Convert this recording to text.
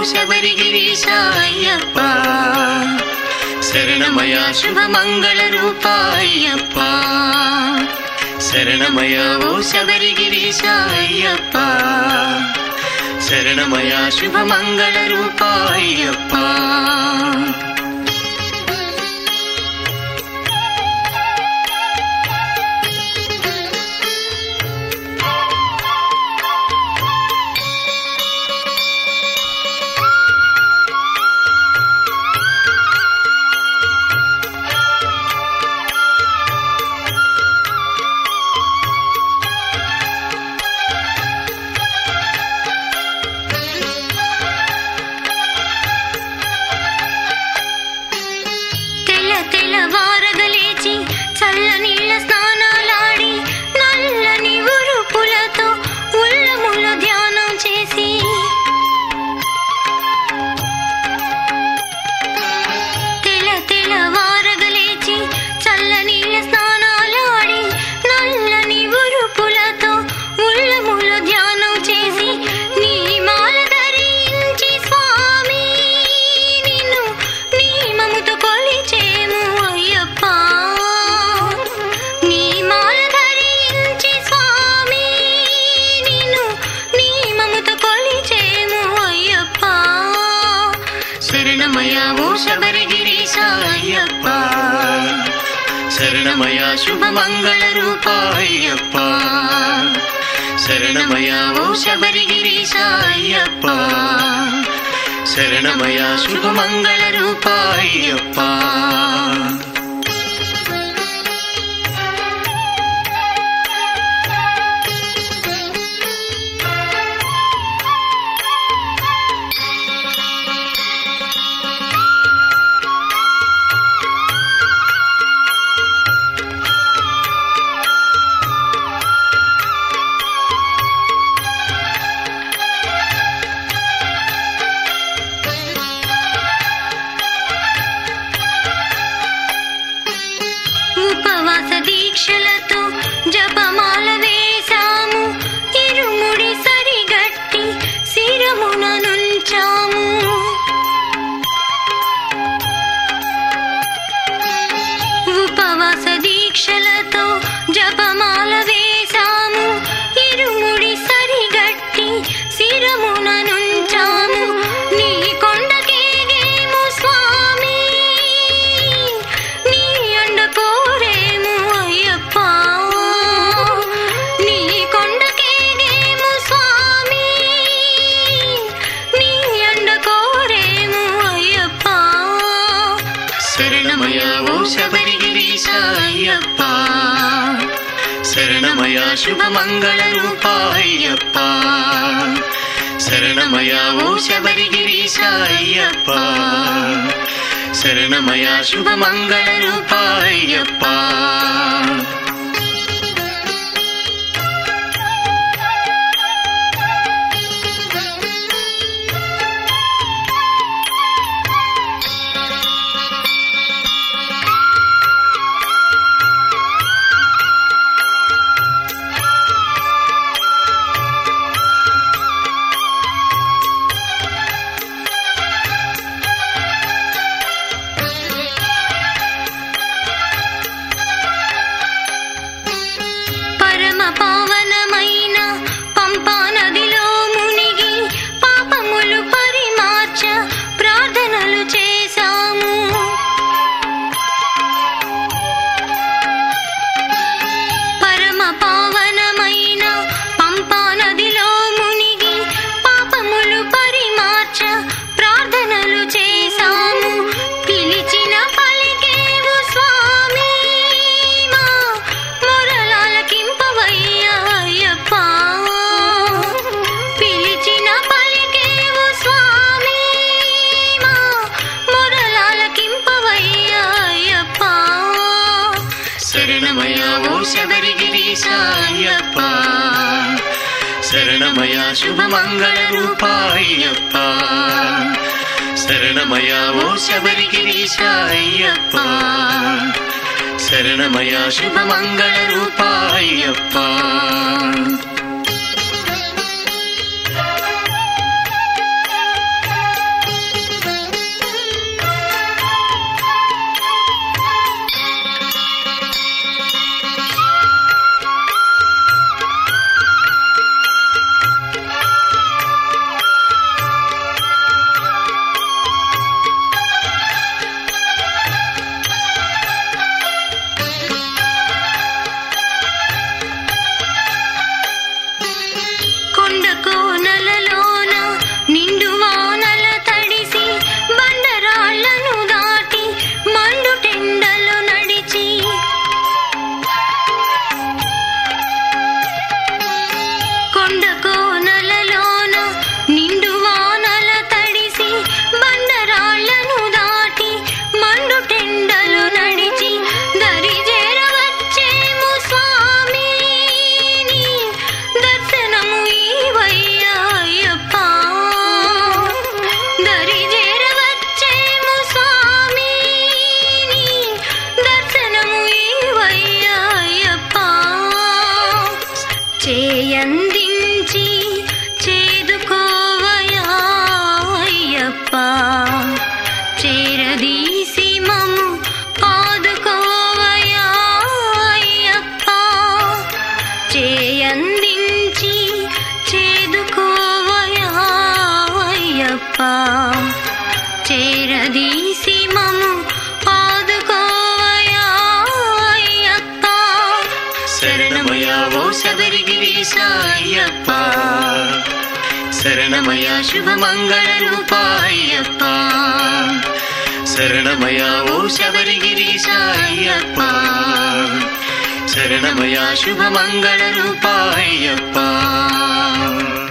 శబరిగిరీశ అయ్యప్ప శరణమయ్యా శుభమంగళ రూప అయ్యప్ప శరణమయ్యా ఓ శబరిగిరీశ అయ్యప్ప శరణమయ్యా శుభమంగళ రూప అయ్యప్ప తెల్లవారగలేచి చల్లనీళ్ళ స్నానాలాడి నల్లని ఉరుపులతో ఉల్లముల ధ్యానం చేసి తెల్లవారగలేచి చల్లనీళ్ళ స్నానాలాడి నల్లని ఉరుపులతో ఉల్లముల ధ్యానం చేసి నీ మాల ధరించి స్వామి నిన్ను నియమముతో కొలిచేము అయ్యప్ప నీ మాల ధరించి స్వామి నిన్ను నియమముతో కొలిచేము అయ్యప్ప శరణమయ్యా ఓ శబరిగిరీశ అయ్యప్ప శరణమయ్యా శుభమంగళ రూప అయ్యప్ప శరణమయ్యా ఓ శబరిగిరీశ అయ్యప్ప శరణమయ్యా శుభమంగళ రూప అయ్యప్ప ఉపవాస దీక్షలతో జపమాల వేశాము ఇరుముడి సరిగట్టి శిరమున నుంచాము ఉపవాస దీక్షలతో జపమాల వేశాము ఇరుముడి సరిగట్టి శిరమున నుంచాము నీ కొండకేగేము స్వామి నీ అండ కోరేము అయ్యప్ప నీ కొండకేగేము స్వామి నీ అండ కోరేము అయ్యప్ప శరణమయ్యా ఓ శబరిగిరీశ అయ్యప్ప శరణమయ్యా శుభమంగళ రూప అయ్యప్ప శరణమయ్యా ఓ శబరిగిరీశ అయ్యప్ప శరణమయ్యా శుభమంగళ రూప అయ్యప్ప పరమ పావనమైన పంపా నదిలో మునిగి పాపములు పరిమార్చ ప్రార్థనలు చేశాము పరమ పావనమైన పంపా నదిలో మునిగి పాపములు పరిమార్చ ప్రార్థనలు చేశాము పిలిచిన పలికేవు స్వామి మా మొరలాలకింపవయ్యా అయ్యప్ప పిలిచిన పలికేవు స్వామి మా మొరలాలకింపవయ్యా అయ్యప్ప శరణమయ్యా ఓ శబరిగిరీశ అయ్యప్ప శరణమయ్యా శుభమంగళ రూప అయ్యప్ప శరణమయ్యా ఓ శబరిగిరీశ అయ్యప్ప శరణమయ్యా శుభమంగళ రూప అయ్యప్ప చేయందించి చేదుకోవయా అయ్యప్ప చేరదీసి మము ఆదుకోవయా అయ్యప్ప శరణమయ్యా ఓ శబరిగిరీశ అయ్యప్ప శరణమయ్యా శుభమంగళ రూప అయ్యప్ప శరణమయ్యా ఓ శబరిగిరీశ అయ్యప్ప శరణమయ్యా శుభమంగళ రూప అయ్యప్ప